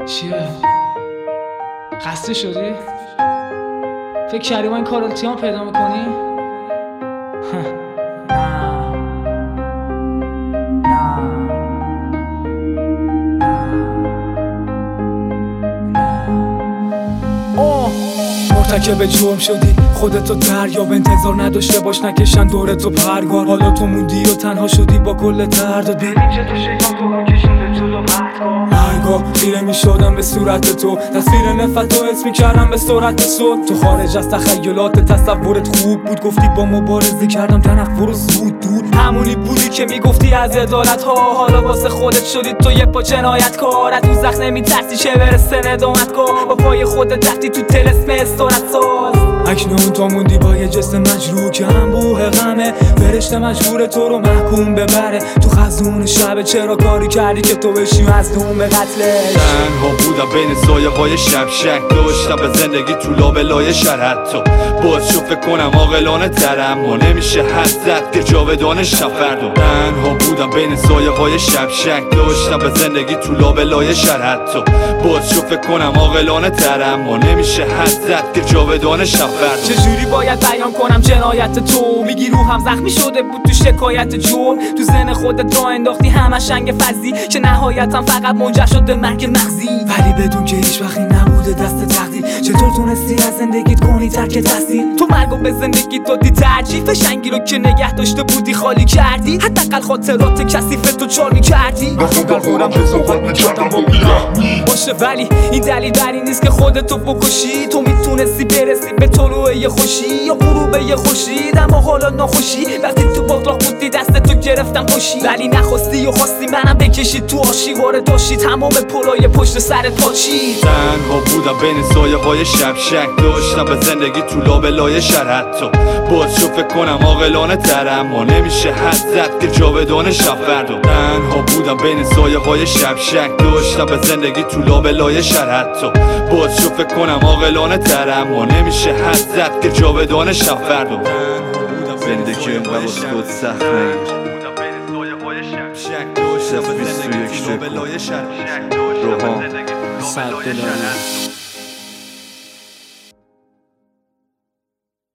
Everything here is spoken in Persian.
چیه؟ خسته شدی؟ فکر کردی با این کارالتیام پیدا میکنی؟ مرتکب جرم شدی، خودتو دریا به انتظار نداشته باش نکشن دور تو پرگار. حالا تو موندی و تنها شدی با کل دردت. ببین چه تو شیطان تو کشون به طول و هرگاه خیره میشدم به صورت تو، تصویر نفت رو حس میکردم به سرعت صوت. تو خارج از تخیلات تصورت خوب بود، گفتی با مبارزه کردم تنفر و زود دور. همونی بودی که میگفتی از عدالت ها، حالا واسه خودت شدی تو یه پا جنایت کار. از اون زخم نمیترسی چه برسه ندامت کار، با پای خودت رفتی تو طلسم استورت ساز. اکنون تو موندی با یه جسم مجروح که انبوه غمه، فرشته مجبور تو رو محکوم ببره. تو خزون شب چرا کاری کردی که تو بشی مظلوم به قتلش؟ تنها بودم بین سایه های شب، شک داشتم به زندگی تو لابلای شهر. حتی باز شو فکر کنم عاقلانه ترم و نمیشه حد زد که جاودانه شب فردا. تنها بودم بین سایه های شب، شک داشتم به زندگی تو لابلای شهر. حتی باز شو فکر کنم عاقلانه ترم و نمیشه حد زد که جاودانه شب فردا. چجوری باید بیان کنم جنایت تو؟ میگی روحم زخمی شده بود تو شکایت جرم. تو ذهن خودت راه انداختی همه شنگ فضی که نهایتا فقط منجر شد به مرگ مغزی. ولی بدون که هیچ وقتی نبوده دست تقدیر، چطور تونستی از زندگیت کنی ترک تاثیر؟ تو مرگو به زندگیت دادی ترجیح، فشنگی رو که نگه داشته بودی خالی کردی. حداقل خاطرات کثیف تو چال میکردی. نخوندم خودم که صحبت میکردم با باشه، ولی این دلیل بر این نیست که خودتو بکشی. تو میتونستی برسی به طلوع یه خوشی یا غروب یه خورشید، اما حالا ناخوشی وقتی تو باطلاق بودی دستتو گرفتم خوشی. ولی نخواستی و خواستی منم بکشی تو آشی، وارد داشتی تمام پلای پشت سرت پاچید. تنها بودم بین سایه های شب، شک داشتم به زندگی تو لابلای شهر. حتی باز شو فکر کنم عاقلانه ترم و نمیشه حد زد که جاودانه شب فردا. تنها بودم بین سایه های شب، شک داشتم به زندگی تو لابلای شهر. حتی باز شو فکر کنم عاقلانه ترم و نمیشه حد زد که جاودانه شب فردا. زندگی اینقدر واسه خود سخت نگیر، صرف 21 روحان 100 دلاری